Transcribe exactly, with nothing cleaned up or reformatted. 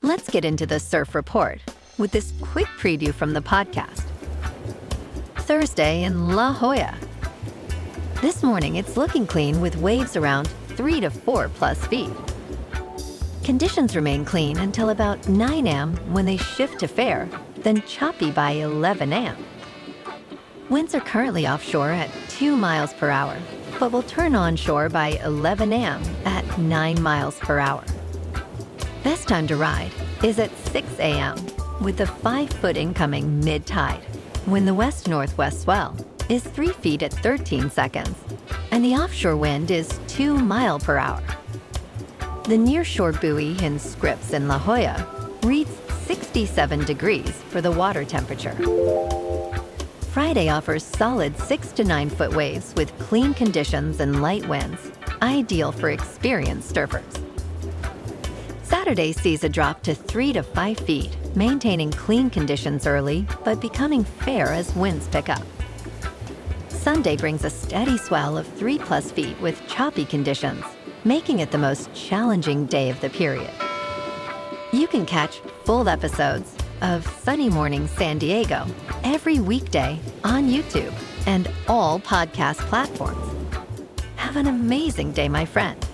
Let's get into the surf report with this quick preview from the podcast. Thursday in La Jolla. This morning, it's looking clean with waves around three to four plus feet. Conditions remain clean until about nine a.m. when they shift to fair, then choppy by eleven a.m. Winds are currently offshore at two miles per hour, but will turn onshore by eleven a.m. at nine miles per hour. Best time to ride is at six a.m. with the five-foot incoming mid-tide, when the west-northwest swell is three feet at thirteen seconds, and the offshore wind is two mile per hour. The nearshore buoy in Scripps in La Jolla reads sixty-seven degrees for the water temperature. Friday offers solid six to nine foot waves with clean conditions and light winds, ideal for experienced surfers. Saturday sees a drop to three to five feet, maintaining clean conditions early, but becoming fair as winds pick up. Sunday brings a steady swell of three plus feet with choppy conditions, making it the most challenging day of the period. You can catch full episodes of Sunny Morning San Diego every weekday on YouTube and all podcast platforms. Have an amazing day, my friend.